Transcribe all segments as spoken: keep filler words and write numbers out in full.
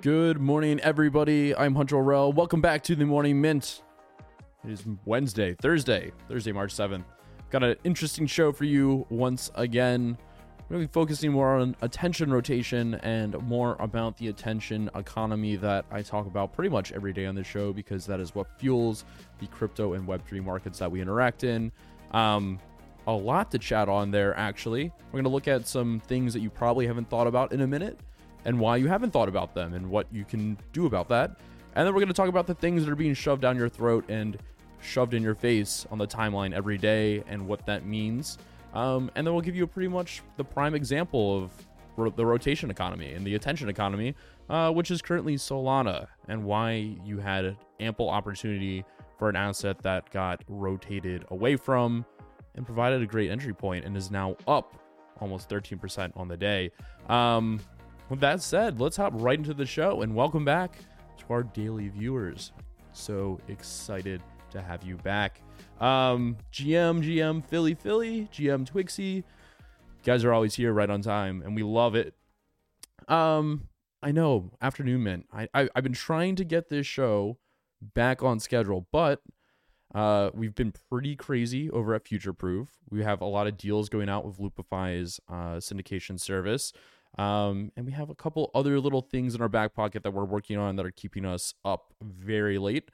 Good morning, everybody. I'm Hunter Orell. Welcome back to the Morning Mint. It is Wednesday, Thursday, Thursday, March seventh. Got an interesting show for you once again. Really focusing more on attention rotation and more about the attention economy that I talk about pretty much every day on the show, because that is what fuels the crypto and web three markets that we interact in. Um, a lot to chat on there, actually. We're going to look at some things that you probably haven't thought about in a minute, and why you haven't thought about them and what you can do about that. And then we're going to talk about the things that are being shoved down your throat and shoved in your face on the timeline every day and what that means. Um, and then we'll give you a pretty much the prime example of ro- the rotation economy and the attention economy, uh, which is currently Solana, and why you had ample opportunity for an asset that got rotated away from and provided a great entry point and is now up almost thirteen percent on the day. Um, With that said, let's hop right into the show, and welcome back to our daily viewers. So excited to have you back. Um, G M, G M, Philly, Philly, G M Twixie. You guys are always here right on time, and we love it. Um, I know, Afternoon Mint. I, I, I've been trying to get this show back on schedule, but uh, we've been pretty crazy over at Futureproof. We have a lot of deals going out with Loopify's uh, syndication service. Um, and we have a couple other little things in our back pocket that we're working on that are keeping us up very late.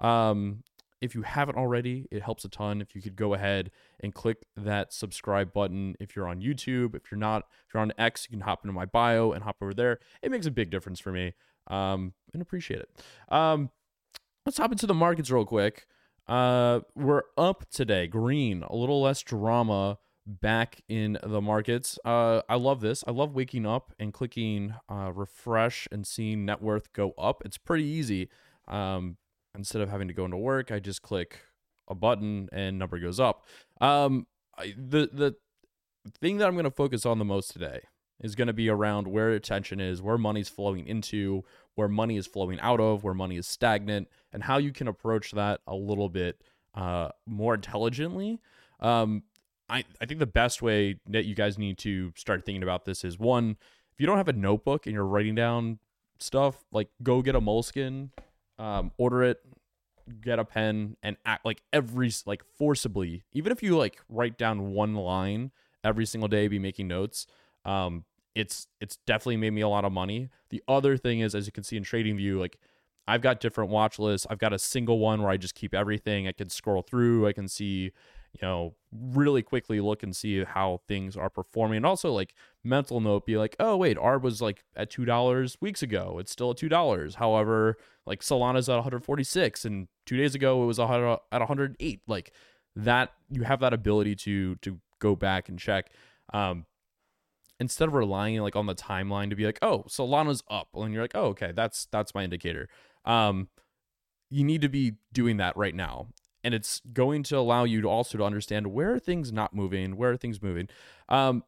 Um, if you haven't already, it helps a ton if you could go ahead and click that subscribe button. If you're on YouTube, if you're not, if you're on X, you can hop into my bio and hop over there. It makes a big difference for me, um, and appreciate it. Um, let's hop into the markets real quick. Uh, we're up today, green, a little less drama back in the markets. Uh, I love this. I love waking up and clicking uh, refresh and seeing net worth go up. It's pretty easy. Um, instead of having to go into work, I just click a button and number goes up. Um, I, the the thing that I'm going to focus on the most today is going to be around where attention is, where money's flowing into, where money is flowing out of, where money is stagnant, and how you can approach that a little bit uh, more intelligently. Um, I, I think the best way that you guys need to start thinking about this is, one, if you don't have a notebook and you're writing down stuff, like go get a Moleskine, um, order it, get a pen, and act like every, like forcibly, even if you like write down one line every single day, be making notes. Um, it's, it's definitely made me a lot of money. The other thing is, as you can see in TradingView, like I've got different watch lists. I've got a single one where I just keep everything. I can scroll through. I can see, you know, really quickly look and see how things are performing. And also like mental note, be like, oh wait, A R B was like at two dollars weeks ago. It's still at two dollars. However, like Solana's at one hundred forty-six, and two days ago it was at one hundred eight. Like that, you have that ability to, to go back and check. Um, instead of relying like on the timeline to be like, oh, Solana's up. And you're like, oh, okay, that's, that's my indicator. Um, you need to be doing that right now. And it's going to allow you to also to understand where are things not moving, where are things moving. Um,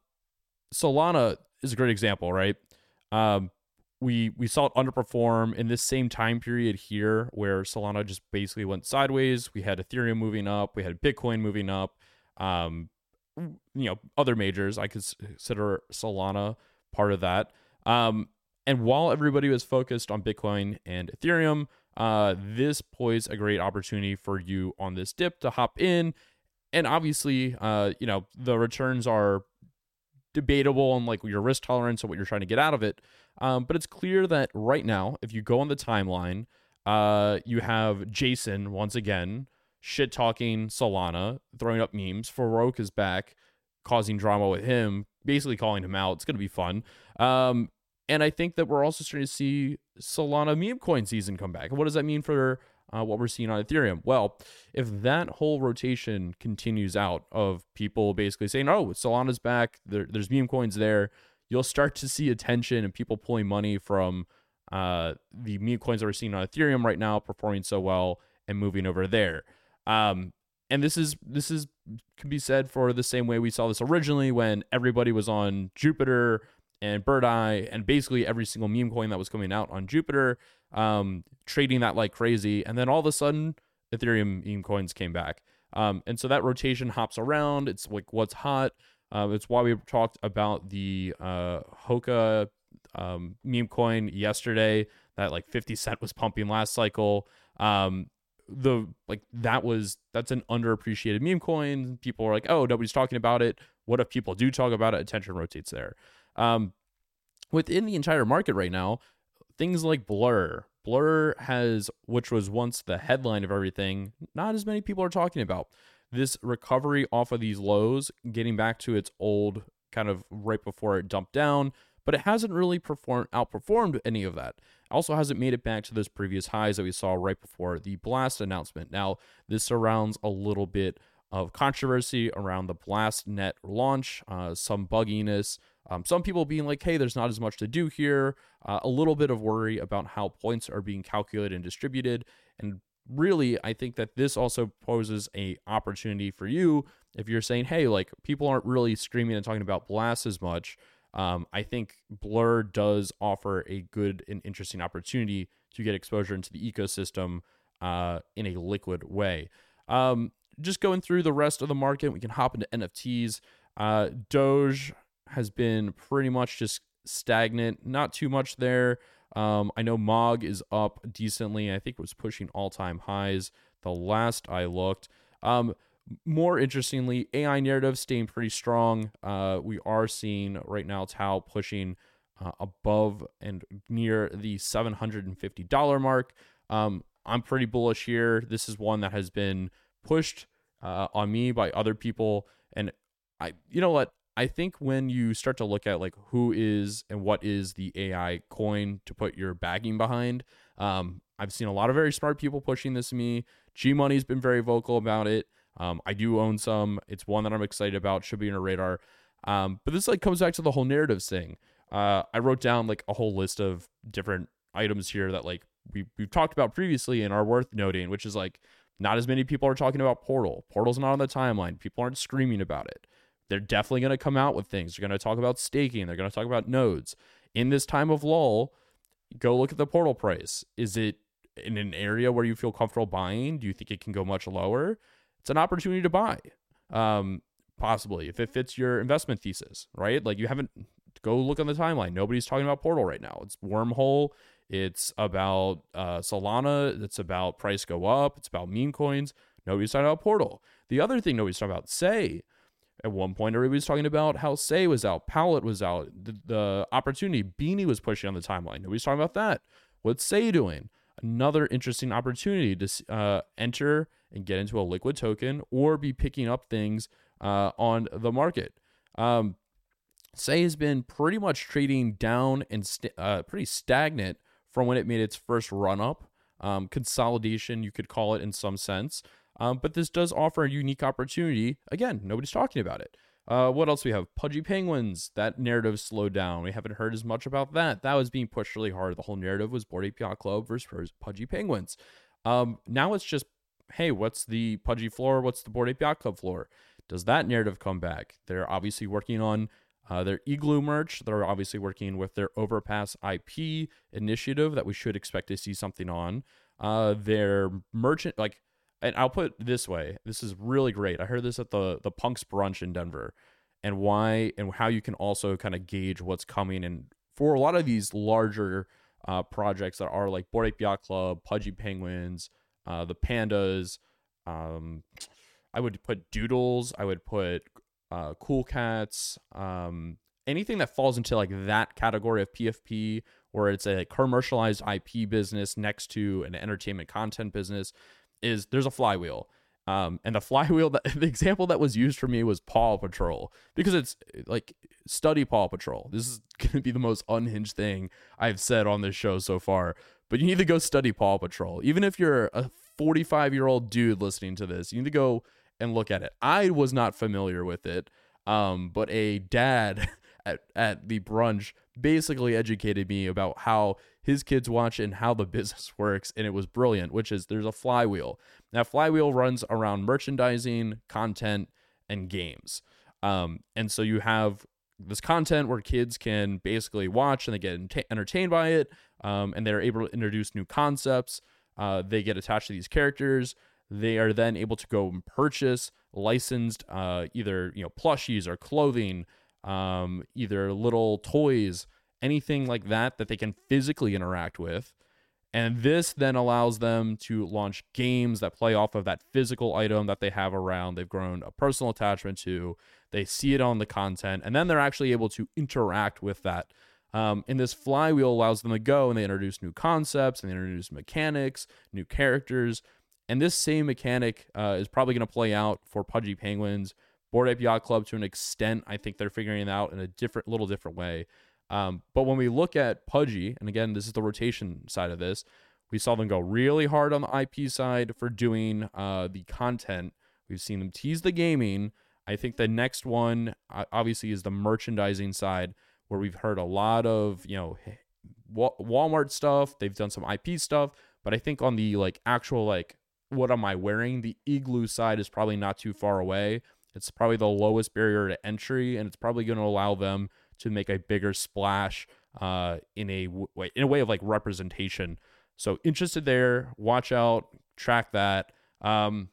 Solana is a great example, right? Um, we we saw it underperform in this same time period here, where Solana just basically went sideways. We had Ethereum moving up, we had Bitcoin moving up. Um, you know, other majors, I consider Solana part of that. Um, and while everybody was focused on Bitcoin and Ethereum, Uh, this posed a great opportunity for you on this dip to hop in. And obviously, uh, you know, the returns are debatable on like your risk tolerance and what you're trying to get out of it. Um, but it's clear that right now, if you go on the timeline, uh, you have Jason once again shit talking Solana, throwing up memes. Farouk is back, causing drama with him, basically calling him out. It's going to be fun. Um, And I think that we're also starting to see Solana meme coin season come back. And what does that mean for uh, what we're seeing on Ethereum? Well, if that whole rotation continues out of people basically saying, oh, Solana's back, there, there's meme coins there, you'll start to see attention and people pulling money from uh, the meme coins that we're seeing on Ethereum right now performing so well and moving over there. Um, and this is this is can be said for the same way we saw this originally when everybody was on Jupiter and Bird Eye, and basically every single meme coin that was coming out on Jupiter, um, trading that like crazy. And then all of a sudden, Ethereum meme coins came back. Um, and so that rotation hops around. It's like what's hot. Uh, it's why we talked about the uh, Hoka um, meme coin yesterday that like fifty Cent was pumping last cycle. Um, the like that was that's an underappreciated meme coin. People are like, oh, nobody's talking about it. What if people do talk about it? Attention rotates there. Um, within the entire market right now, things like Blur, Blur has, which was once the headline of everything, not as many people are talking about. This recovery off of these lows, getting back to its old kind of right before it dumped down, but it hasn't really performed outperformed any of that. Also hasn't made it back to those previous highs that we saw right before the Blast announcement. Now, this surrounds a little bit of controversy around the Blast Net launch, uh, some bugginess, um, some people being like, hey, there's not as much to do here, uh, a little bit of worry about how points are being calculated and distributed. And really, I think that this also poses a opportunity for you if you're saying, hey, like people aren't really screaming and talking about Blast as much. Um, I think Blur does offer a good and interesting opportunity to get exposure into the ecosystem uh, in a liquid way. Um, just going through the rest of the market, we can hop into N F Ts. Uh, Doge has been pretty much just stagnant, not too much there. Um, I know M O G is up decently. I think it was pushing all-time highs the last I looked. Um, more interestingly, A I narrative staying pretty strong. Uh, we are seeing right now Tau pushing uh, above and near the seven hundred fifty dollars mark. Um, I'm pretty bullish here. This is one that has been pushed uh, on me by other people. And I, you know what? I think when you start to look at like who is and what is the A I coin to put your bagging behind, um, I've seen a lot of very smart people pushing this to me. G Money's been very vocal about it. Um, I do own some. It's one that I'm excited about. Should be on a radar. Um, but this like comes back to the whole narratives thing. Uh, I wrote down like a whole list of different items here that like we we've talked about previously and are worth noting, which is like not as many people are talking about Portal. Portal's not on the timeline. People aren't screaming about it. They're definitely going to come out with things. They're going to talk about staking. They're going to talk about nodes. In this time of lull, go look at the Portal price. Is it in an area where you feel comfortable buying? Do you think it can go much lower? It's an opportunity to buy, um, possibly, if it fits your investment thesis, right? Like you haven't, go look on the timeline. Nobody's talking about Portal right now. It's Wormhole. It's about uh, Solana. It's about price go up. It's about meme coins. Nobody's talking about Portal. The other thing nobody's talking about, Say. At one point, everybody was talking about how Say was out, Pallet was out, the, the opportunity Beanie was pushing on the timeline. Nobody's talking about that. What's Say doing? Another interesting opportunity to uh, enter and get into a liquid token or be picking up things uh, on the market. Um, Say has been pretty much trading down and st- uh, pretty stagnant from when it made its first run up. Um, consolidation, you could call it in some sense. Um, but this does offer a unique opportunity. Again, nobody's talking about it. Uh, what else we have? Pudgy Penguins. That narrative slowed down. We haven't heard as much about that. That was being pushed really hard. The whole narrative was Bored Ape Yacht Club versus Pudgy Penguins. Um, now it's just, hey, what's the Pudgy floor? What's the Bored Ape Yacht Club floor? Does that narrative come back? They're obviously working on uh, their Igloo merch. They're obviously working with their Overpass I P initiative that we should expect to see something on. Uh, their merchant, like, and I'll put it this way. This is really great. I heard this at the, the Punks Brunch in Denver, and why and how you can also kind of gauge what's coming. And for a lot of these larger uh, projects that are like Bored Ape Yacht Club, Pudgy Penguins, uh, the Pandas, um, I would put Doodles. I would put uh, Cool Cats. Um, anything that falls into like that category of P F P, where it's a commercialized I P business next to an entertainment content business, is there's a flywheel. Um, and the flywheel, that the example that was used for me was Paw Patrol, because it's like, study Paw Patrol. This is going to be the most unhinged thing I've said on this show so far, but you need to go study Paw Patrol. Even if you're a forty-five year old dude listening to this, you need to go and look at it. I was not familiar with it. Um, but a dad at, at the brunch basically educated me about how his kids watch it and how the business works. And it was brilliant, which is there's a flywheel. That flywheel runs around merchandising, content, and games. Um, and so you have this content where kids can basically watch and they get ent- entertained by it. Um, and they're able to introduce new concepts. Uh, they get attached to these characters. They are then able to go and purchase licensed uh, either, you know, plushies or clothing, um, either little toys. anything like that that they can physically interact with. And this then allows them to launch games that play off of that physical item that they have around, they've grown a personal attachment to, they see it on the content, and then they're actually able to interact with that. Um, and this flywheel allows them to go, and they introduce new concepts, and they introduce mechanics, new characters. And this same mechanic uh, is probably going to play out for Pudgy Penguins. Bored Ape Yacht Club, to an extent, I think they're figuring it out in a different, little different way. Um, but when we look at Pudgy, and again, this is the rotation side of this, we saw them go really hard on the I P side for doing uh, the content. We've seen them tease the gaming. I think the next one, uh, obviously, is the merchandising side, where we've heard a lot of, you know, Walmart stuff. They've done some I P stuff, but I think on the like actual like, what am I wearing? The Igloo side is probably not too far away. It's probably the lowest barrier to entry, and it's probably going to allow them to make a bigger splash uh, in a way, in a way of like representation. So interested there, watch out, track that. Um,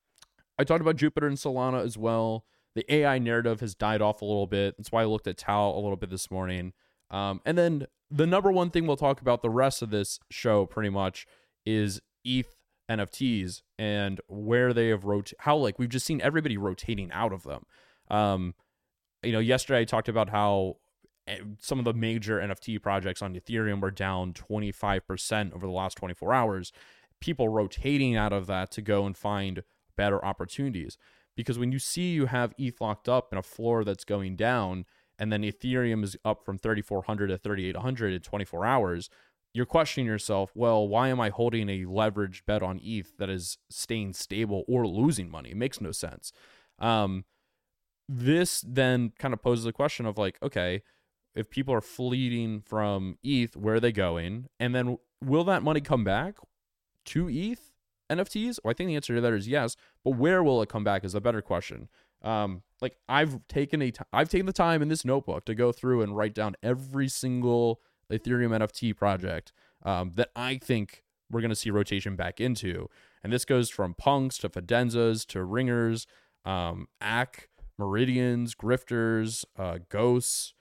I talked about Jupiter and Solana as well. The A I narrative has died off a little bit. That's why I looked at Tau a little bit this morning. Um, and then the number one thing we'll talk about the rest of this show pretty much is E T H N F Ts and where they have rotated, how like we've just seen everybody rotating out of them. Um, you know, yesterday I talked about how some of the major N F T projects on Ethereum were down twenty-five percent over the last twenty-four hours. People rotating out of that to go and find better opportunities. Because when you see you have E T H locked up in a floor that's going down, and then Ethereum is up from thirty-four hundred to thirty-eight hundred in twenty-four hours, you're questioning yourself, well, why am I holding a leveraged bet on E T H that is staying stable or losing money? It makes no sense. Um, this then kind of poses a question of like, okay, if people are fleeing from E T H, where are they going? And then will that money come back to E T H N F Ts? Well, I think the answer to that is yes, but where will it come back is a better question. Um, like I've taken a, t- I've taken the time in this notebook to go through and write down every single Ethereum N F T project um, that I think we're going to see rotation back into. And this goes from punks to Fidenzas to ringers, um, A C, Meridians, grifters, uh, ghosts,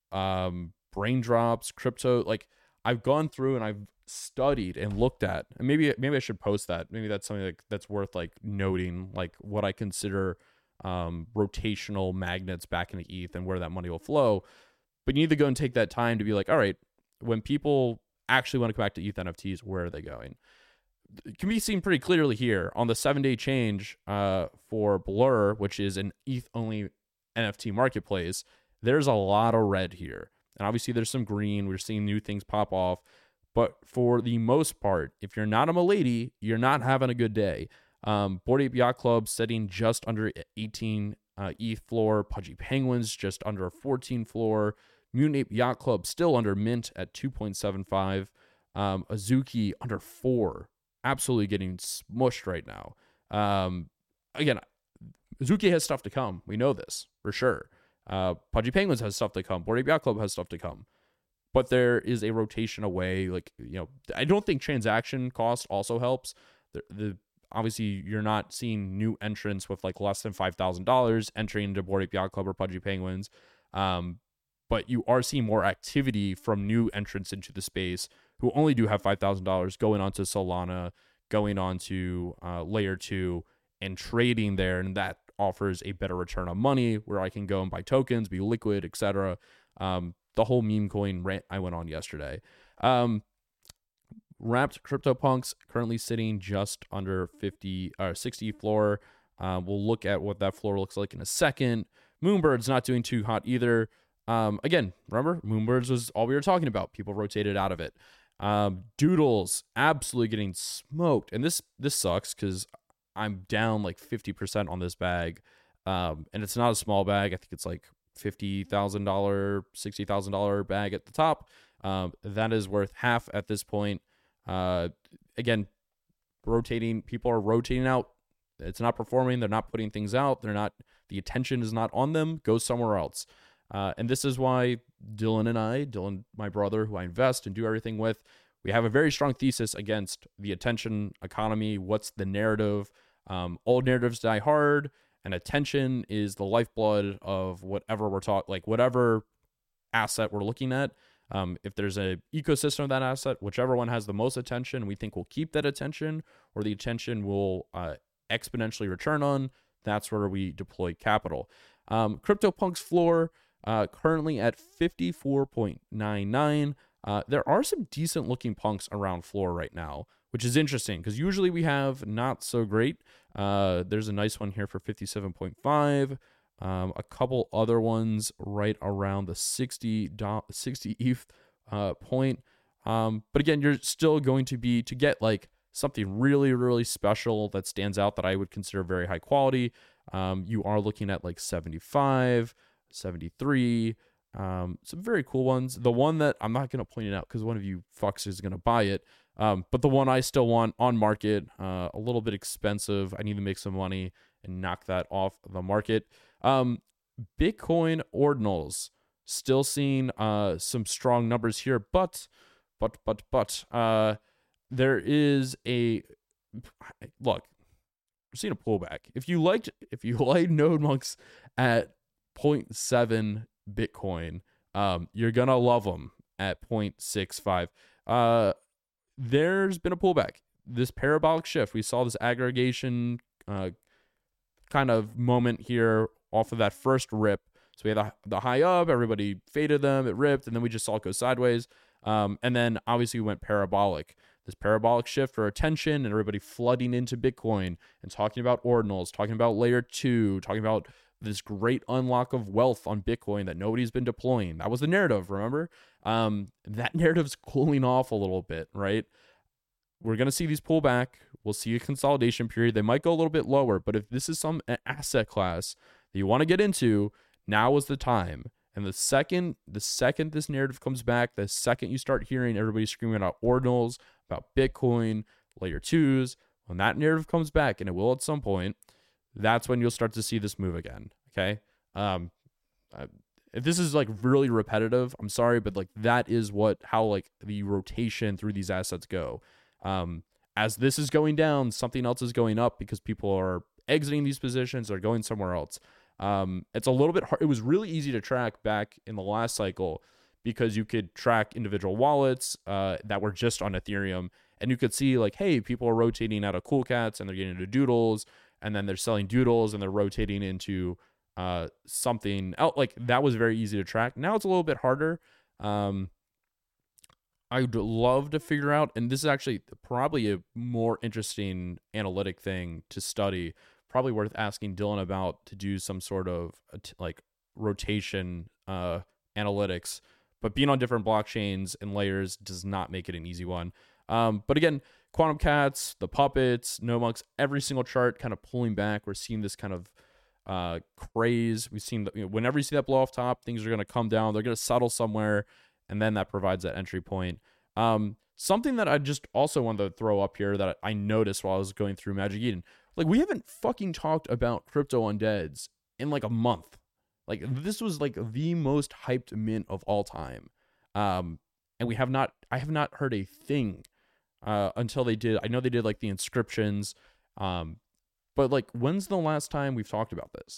um, braindrops, crypto. Like I've gone through and I've studied and looked at, and maybe, maybe I should post that. Maybe that's something like that's worth like noting, like what I consider um, rotational magnets back into E T H and where that money will flow. But you need to go and take that time to be like, all right, when people actually want to come back to E T H N F Ts, where are they going? It can be seen pretty clearly here on the seven-day change uh, for Blur, which is an E T H-only N F T marketplace. There's a lot of red here. And obviously there's some green. We're seeing new things pop off. But for the most part, if you're not a milady, you're not having a good day. Um, Bored Ape Yacht Club sitting just under eighteen uh, E T H floor. Pudgy Penguins just under a fourteen floor. Mutant Ape Yacht Club still under mint at two point seven five. Um, Azuki under four. Absolutely getting smushed right now. Um, again, Azuki has stuff to come. We know this for sure. Uh, Pudgy Penguins has stuff to come. Bored Ape Yacht Club has stuff to come. But there is a rotation away. Like, you know, I don't think transaction cost also helps. The, the obviously you're not seeing new entrants with like less than five thousand dollars entering into Bored Ape Yacht Club or Pudgy Penguins. Um, but you are seeing more activity from new entrants into the space who only do have five thousand dollars going onto Solana, going onto uh, layer two and trading there. And that offers a better return on money where I can go and buy tokens, be liquid, et cetera. Um, the whole meme coin rant I went on yesterday. Um, Wrapped CryptoPunks currently sitting just under fifty or sixty floor. Uh, we'll look at what that floor looks like in a second. Moonbird's not doing too hot either. Um, again, remember, Moonbirds was all we were talking about. People rotated out of it. Um, Doodles absolutely getting smoked. And this this sucks because I'm down like fifty percent on this bag. Um, and it's not a small bag. I think it's like fifty thousand dollars, sixty thousand dollars bag at the top. Um, that is worth half at this point. Uh, again, rotating, people are rotating out. It's not performing. They're not putting things out. They're not, the attention is not on them. Go somewhere else. Uh, and this is why Dylan and I, Dylan, my brother, who I invest and do everything with, we have a very strong thesis against the attention economy. What's the narrative? Um, all narratives die hard, and attention is the lifeblood of whatever we're talking, like whatever asset we're looking at. Um, if there's a ecosystem of that asset, whichever one has the most attention, we think we'll keep that attention, or the attention will uh, exponentially return on, that's where we deploy capital. Um, CryptoPunk's floor uh, currently at fifty-four point nine nine. Uh, there are some decent looking punks around floor right now, which is interesting because usually we have not so great. Uh, there's a nice one here for fifty-seven point five. Um, a couple other ones right around the sixty, sixty E T H uh, point. Um, but again, you're still going to be, to get like something really, really special that stands out that I would consider very high quality. Um, you are looking at like seventy-five, seventy-three, um, some very cool ones. The one that I'm not going to point it out because one of you fucks is going to buy it. Um, but the one I still want on market, uh, a little bit expensive. I need to make some money and knock that off the market. Um, Bitcoin ordinals, still seeing uh, some strong numbers here, but, but, but, but, uh, there is a, look, we're seeing a pullback. If you liked, if you like NodeMonks at zero point seven Bitcoin, um, you're gonna love them at zero point six five. Uh, there's been a pullback. This parabolic shift, we saw this aggregation uh, kind of moment here off of that first rip. So we had the, the high up, everybody faded them, it ripped, and then we just saw it go sideways. Um, and then obviously we went parabolic. This parabolic shift for attention and everybody flooding into Bitcoin and talking about ordinals, talking about layer two, talking about this great unlock of wealth on Bitcoin that nobody's been deploying. That was the narrative, remember? Um, that narrative's cooling off a little bit, right? We're going to see these pull back. We'll see a consolidation period. They might go a little bit lower, but if this is some asset class that you want to get into, now is the time. And the second, the second this narrative comes back, the second you start hearing everybody screaming about ordinals, about Bitcoin, layer twos, when that narrative comes back, and it will at some point, that's when you'll start to see this move again. Okay. Um, I, if this is like really repetitive, I'm sorry, but like that is what, how like the rotation through these assets go. Um, as this is going down, something else is going up because people are exiting these positions or going somewhere else. Um, it's a little bit hard. It was really easy to track back in the last cycle because you could track individual wallets uh, that were just on Ethereum, and you could see like, hey, people are rotating out of CoolCats and they're getting into Doodles, and then they're selling Doodles and they're rotating into uh, something else. Like that was very easy to track. Now it's a little bit harder. Um, I'd love to figure out, and this is actually probably a more interesting analytic thing to study, probably worth asking Dylan about, to do some sort of like rotation uh, analytics. But being on different blockchains and layers does not make it an easy one. Um, but again, Quantum Cats, the puppets, NodeMonks, every single chart kind of pulling back. We're seeing this kind of uh, craze. We've seen that, you know, whenever you see that blow off top, things are going to come down. They're going to settle somewhere, and then that provides that entry point. Um, something that I just also wanted to throw up here that I noticed while I was going through Magic Eden. Like, we haven't fucking talked about crypto undeads in like a month. Like, this was like the most hyped mint of all time. Um, and we have not, I have not heard a thing uh, until they did. I know they did like the inscriptions. Um, but like, when's the last time we've talked about this?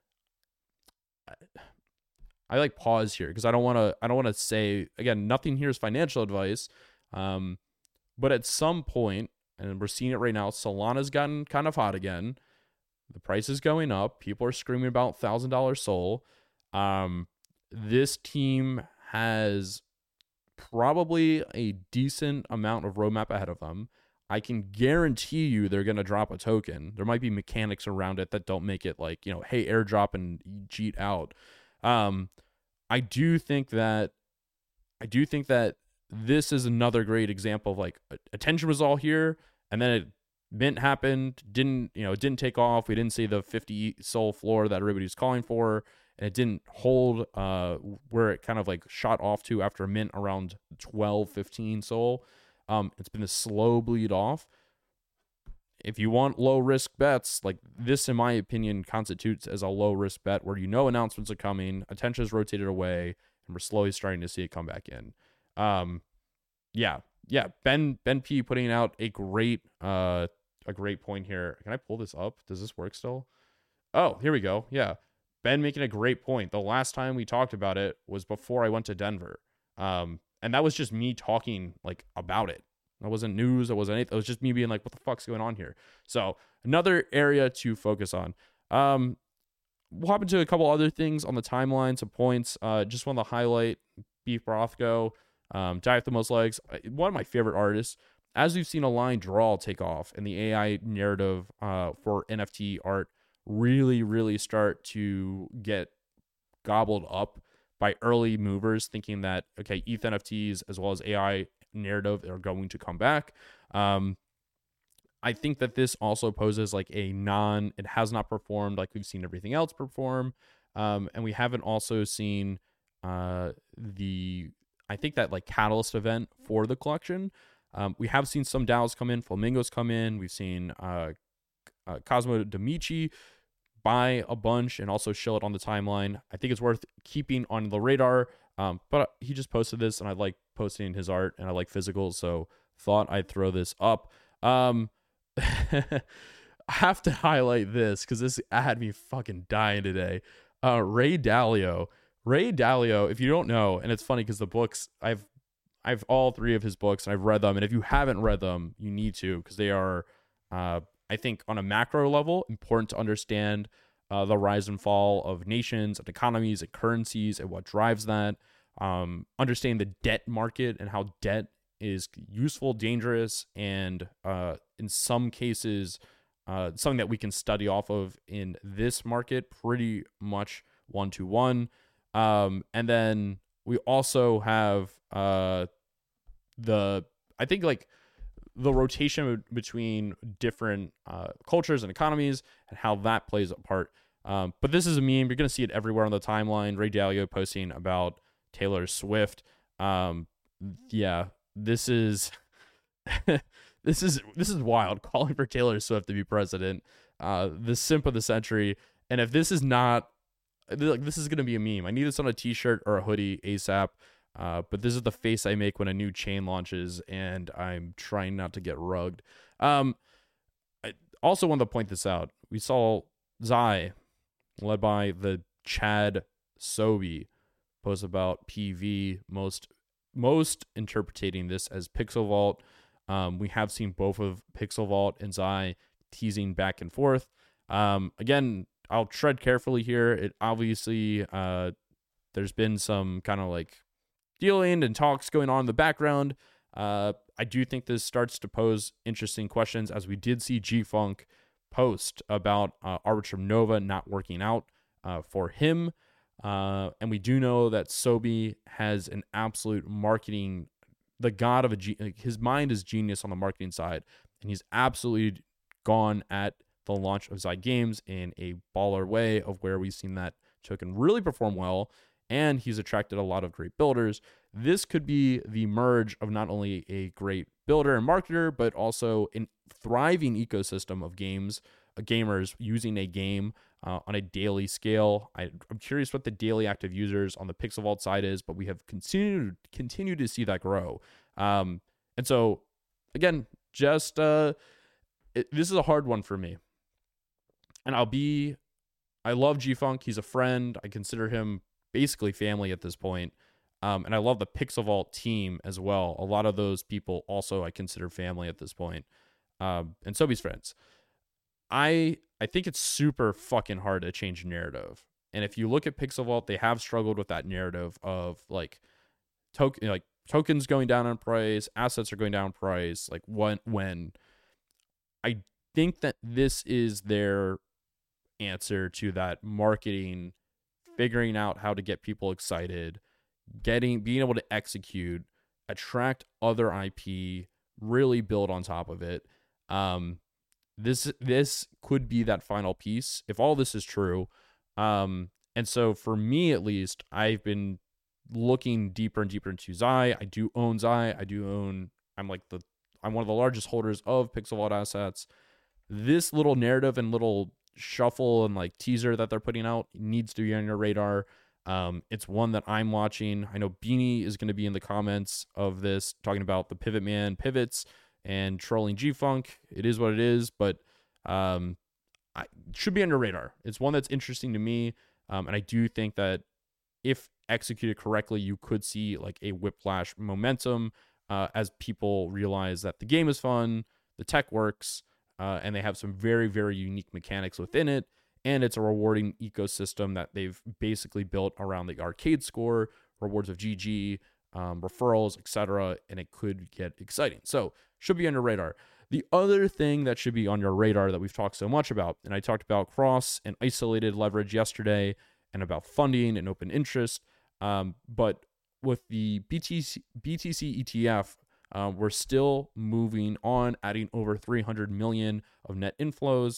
I, I like pause here because I don't want to, I don't want to say, again, nothing here is financial advice. Um, but at some point, and we're seeing it right now, Solana's gotten kind of hot again. The price is going up. People are screaming about one thousand dollars Sol. Um, this team has probably a decent amount of roadmap ahead of them. I can guarantee you they're going to drop a token. There might be mechanics around it that don't make it like, you know, hey, airdrop and jeet out. Um, I do think that, I do think that this is another great example of like attention was all here, and then it mint happened, didn't, you know, it didn't take off. We didn't see the fifty Sol floor that everybody's calling for, and it didn't hold uh, where it kind of like shot off to after a mint around twelve, fifteen Sol. Um, it's been a slow bleed off. If you want low risk bets, like this, in my opinion, constitutes as a low risk bet where you know announcements are coming, attention is rotated away, and we're slowly starting to see it come back in. Um, yeah, yeah. Ben Ben P putting out a great uh a great point here. Can I pull this up? Does this work still? Oh, here we go. Yeah, Ben making a great point. The last time we talked about it was before I went to Denver. Um, and that was just me talking like about it. That wasn't news. It wasn't anything. It was just me being like, what the fuck's going on here? So another area to focus on. Um, we'll hop into a couple other things on the timeline, some points. Uh, just want to highlight Beef Brothko, um, Die with the Most Legs. One of my favorite artists. As we've seen Align Draw take off and the A I narrative uh, for N F T art really, really start to get gobbled up by early movers thinking that, okay, E T H N F Ts as well as A I narrative are going to come back. Um, I think that this also poses like a non, it has not performed like we've seen everything else perform. Um, and we haven't also seen uh, the, I think that like catalyst event for the collection. Um, we have seen some DAOs come in, Flamingos come in. We've seen uh, uh, Cosmo Demichi buy a bunch and also show it on the timeline. I think it's worth keeping on the radar. Um, but he just posted this, and I like posting his art, and I like physicals, so thought I'd throw this up. Um, I have to highlight this because this had me fucking dying today. Uh, Ray Dalio. Ray Dalio, if you don't know, and it's funny because the books, I've I've all three of his books, and I've read them, and if you haven't read them, you need to, because they are, uh, I think, on a macro level, important to understand uh, the rise and fall of nations and economies and currencies and what drives that. Um, understanding the debt market and how debt is useful, dangerous, and uh, in some cases, uh, something that we can study off of in this market pretty much one-to-one. Um, and then we also have uh, the, I think, like, the rotation between different uh, cultures and economies and how that plays a part. Um, but this is a meme. You're going to see it everywhere on the timeline. Ray Dalio posting about Taylor Swift. Um, yeah, this is this is this is wild. Calling for Taylor Swift to be president. Uh, the simp of the century. And if this is not, like, this is going to be a meme. I need this on a t-shirt or a hoodie ASAP. Uh, but this is the face I make when a new chain launches, and I'm trying not to get rugged. Um, I also want to point this out. We saw Zai, led by the Chad Sobe, post about P V, most most interpreting this as Pixel Vault. Um, we have seen both of Pixel Vault and Zai teasing back and forth. Um, again, I'll tread carefully here. It obviously, uh, there's been some kind of like dealing and talks going on in the background. Uh, I do think this starts to pose interesting questions, as we did see G-Funk post about uh, Arbitrum Nova not working out uh, for him. Uh, and we do know that Sobe has an absolute marketing, the god of a, ge- like, his mind is genius on the marketing side. And he's absolutely gone at the launch of Zai Games in a baller way, of where we've seen that token really perform well. And he's attracted a lot of great builders. This could be the merge of not only a great builder and marketer, but also a thriving ecosystem of games, uh, gamers using a game uh, on a daily scale. I, I'm curious what the daily active users on the Pixel Vault side is, but we have continued continue to see that grow. Um, and so, again, just uh, it, this is a hard one for me. And I'll be, I love G-Funk. He's a friend. I consider him basically family at this point. Um, and I love the Pixel Vault team as well. A lot of those people also I consider family at this point. Um, and Sobe's friends. I I think it's super fucking hard to change narrative. And if you look at Pixel Vault, they have struggled with that narrative of like token like tokens going down in price, assets are going down in price, like when when I think that this is their answer to that marketing, figuring out how to get people excited, getting being able to execute, attract other I P, really build on top of it. Um, this this could be that final piece if all this is true. Um, and so for me, at least, I've been looking deeper and deeper into Zai. I do own Zai. I do own. I'm like the. I'm one of the largest holders of Pixel Vault assets. This little narrative and little shuffle and like teaser that they're putting out needs to be on your radar. Um, it's one that I'm watching. I know Beanie is going to be in the comments of this talking about the Pivot Man pivots and trolling G-Funk. It is what it is, but um, I, it should be on your radar. It's one that's interesting to me, um, and I do think that if executed correctly, you could see like a whiplash momentum uh, as people realize that the game is fun, the tech works, uh, and they have some very, very unique mechanics within it. And it's a rewarding ecosystem that they've basically built around the arcade score, rewards of G G, um, referrals, et cetera. And it could get exciting. So should be on your radar. The other thing that should be on your radar that we've talked so much about, and I talked about cross and isolated leverage yesterday and about funding and open interest, um, but with the B T C, B T C E T F, uh, we're still moving on, adding over three hundred million of net inflows.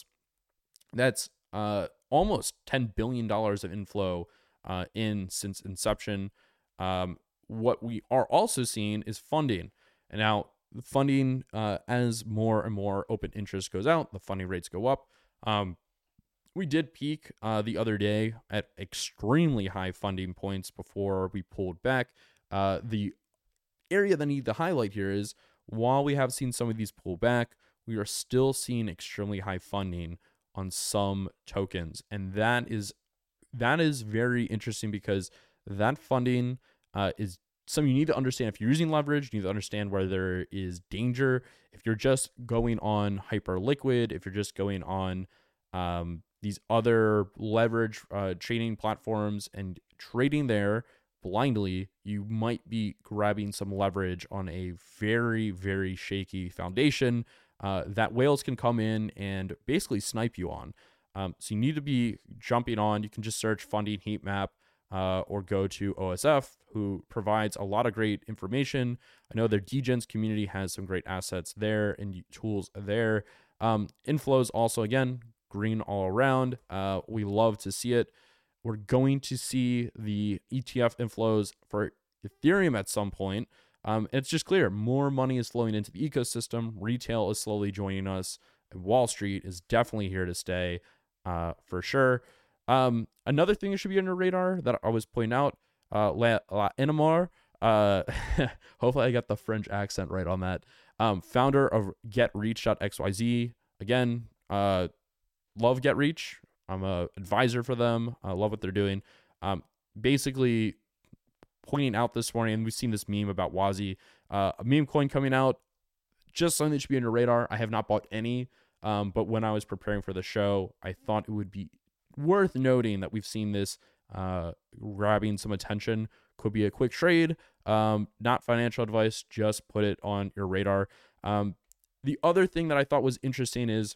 That's uh, almost ten billion dollars of inflow uh, in since inception. Um, what we are also seeing is funding. And now funding, uh, as more and more open interest goes out, the funding rates go up. Um, we did peak uh, the other day at extremely high funding points before we pulled back. Uh, the area that I need to highlight here is while we have seen some of these pull back, we are still seeing extremely high funding on some tokens. And that is that is very interesting because that funding uh, is something you need to understand. If you're using leverage, you need to understand where there is danger. If you're just going on Hyperliquid, if you're just going on um, these other leverage uh, trading platforms and trading there blindly, you might be grabbing some leverage on a very, very shaky foundation uh, that whales can come in and basically snipe you on. Um, so you need to be jumping on. You can just search funding heat map uh, or go to O S F, who provides a lot of great information. I know their Degens community has some great assets there and tools there. Um, inflows also, again, green all around. Uh, we love to see it. We're going to see the E T F inflows for Ethereum at some point. Um, it's just clear more money is flowing into the ecosystem. Retail is slowly joining us. And Wall Street is definitely here to stay uh, for sure. Um, another thing that should be on your radar that I was pointing out, uh, La, La Inamar, uh, hopefully I got the French accent right on that. Um, founder of GetReach dot X Y Z. Again, uh, love GetReach. I'm a advisor for them. I love what they're doing. Um, basically pointing out this morning, and we've seen this meme about Wazi, uh, a meme coin coming out, just something that should be on your radar. I have not bought any, um, but when I was preparing for the show, I thought it would be worth noting that we've seen this uh, grabbing some attention. Could be a quick trade, um, not financial advice, just put it on your radar. Um, the other thing that I thought was interesting is,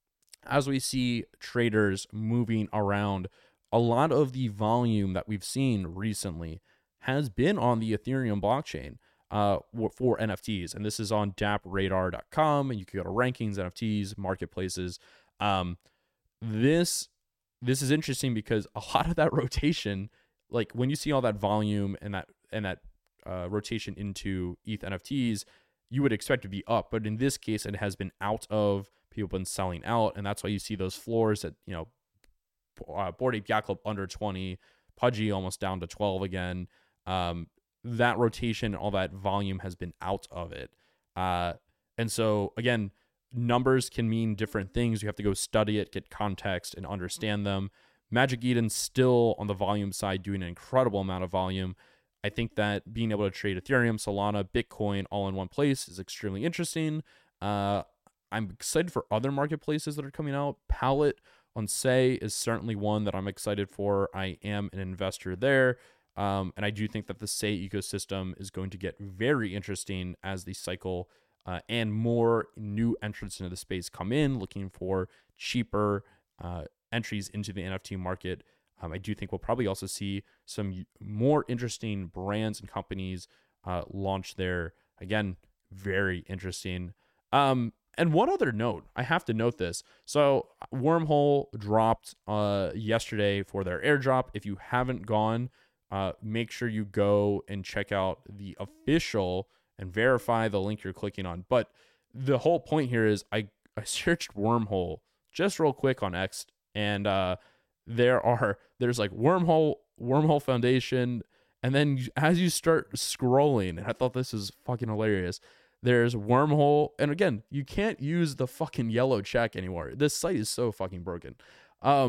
as we see traders moving around, a lot of the volume that we've seen recently has been on the Ethereum blockchain uh, for N F Ts. And this is on dapp radar dot com, and you can go to rankings, N F Ts, marketplaces. Um, this this is interesting because a lot of that rotation, like when you see all that volume and that and that uh, rotation into E T H N F Ts, you would expect to be up. But in this case, it has been out of. People have been selling out, and that's why you see those floors at, you know, uh, Bored Ape Yacht Club under twenty, Pudgy almost down to twelve again. Um, that rotation, all that volume has been out of it. Uh, and so, again, numbers can mean different things. You have to go study it, get context, and understand them. Magic Eden's still on the volume side doing an incredible amount of volume. I think that being able to trade Ethereum, Solana, Bitcoin all in one place is extremely interesting. Uh, I'm excited for other marketplaces that are coming out. Pallet on Say is certainly one that I'm excited for. I am an investor there. Um, and I do think that the Say ecosystem is going to get very interesting as the cycle uh, and more new entrants into the space come in, looking for cheaper uh, entries into the N F T market. Um, I do think we'll probably also see some more interesting brands and companies uh, launch there. Again, very interesting. Um, And one other note, I have to note this. So Wormhole dropped uh, yesterday for their airdrop. If you haven't gone, uh, make sure you go and check out the official and verify the link you're clicking on. But the whole point here is I, I searched Wormhole just real quick on X, and uh, there are there's like Wormhole, Wormhole Foundation, and then as you start scrolling, and I thought this is fucking hilarious, there's Wormhole, and again, you can't use the fucking yellow check anymore. This site is so fucking broken. Um,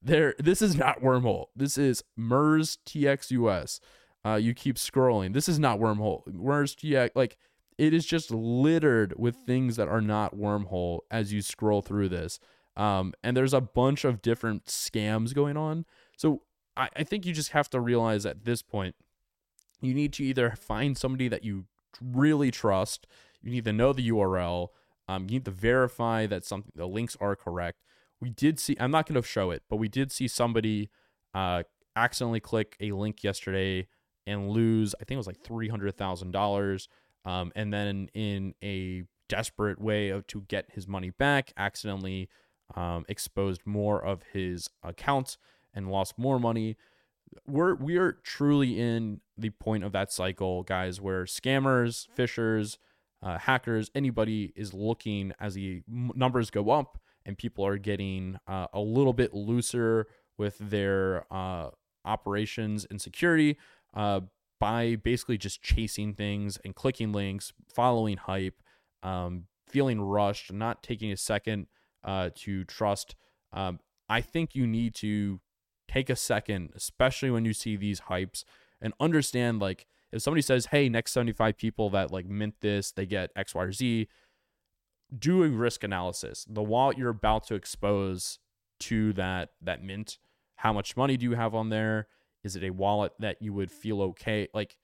There, this is not Wormhole. This is M E R S T X U S. Uh, you keep scrolling. This is not Wormhole. M E R S T X, like, it is just littered with things that are not Wormhole as you scroll through this. Um, and there's a bunch of different scams going on. So I, I think you just have to realize at this point, you need to either find somebody that you really trust. You need to know the U R L. Um, you need to verify that some the links are correct. We did see, I'm not going to show it, but we did see somebody uh, accidentally click a link yesterday and lose, I think it was like three hundred thousand dollars. Um, and then in a desperate way of to get his money back, accidentally um, exposed more of his account and lost more money. We're we are truly in the point of that cycle, guys, where scammers, phishers, uh, hackers, anybody is looking as the m- numbers go up and people are getting uh, a little bit looser with their uh, operations and security uh, by basically just chasing things and clicking links, following hype, um, feeling rushed, not taking a second uh, to trust. Um, I think you need to take a second, especially when you see these hypes, and understand, like, if somebody says, hey, next seventy-five people that like mint this, they get X, Y, or Z, do a risk analysis. The wallet you're about to expose to that that mint, how much money do you have on there? Is it a wallet that you would feel okay? Like,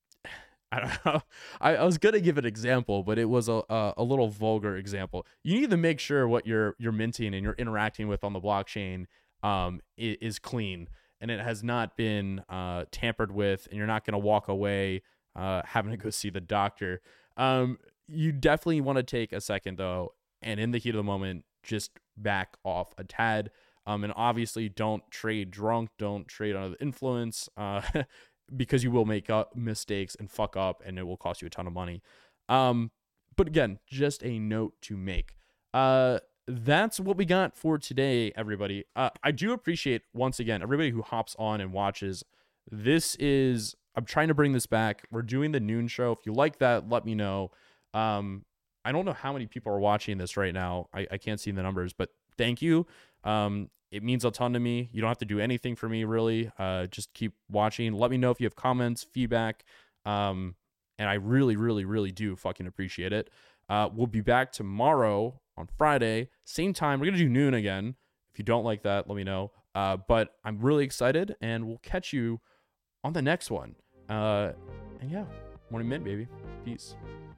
I don't know. I, I was gonna give an example, but it was a, a a little vulgar example. You need to make sure what you're you're minting and you're interacting with on the blockchain um is, is clean and it has not been uh tampered with, and you're not gonna walk away uh having to go see the doctor. Um, you definitely want to take a second though, and in the heat of the moment, just back off a tad. Um, and obviously don't trade drunk, don't trade under the influence, uh, because you will make up mistakes and fuck up, and it will cost you a ton of money. Um, but again, just a note to make. Uh, that's what we got for today, everybody. Uh, I do appreciate, once again, everybody who hops on and watches. This is, I'm trying to bring this back. We're doing the noon show. If you like that, let me know. Um, I don't know how many people are watching this right now. I, I can't see the numbers, but thank you. Um, it means a ton to me. You don't have to do anything for me, really. Uh, just keep watching. Let me know if you have comments, feedback. Um, and I really, really, really do fucking appreciate it. Uh, we'll be back tomorrow on Friday, same time. We're going to do noon again. If you don't like that, let me know. Uh, but I'm really excited, and we'll catch you on the next one. Uh, and yeah, Morning Mint, baby. Peace.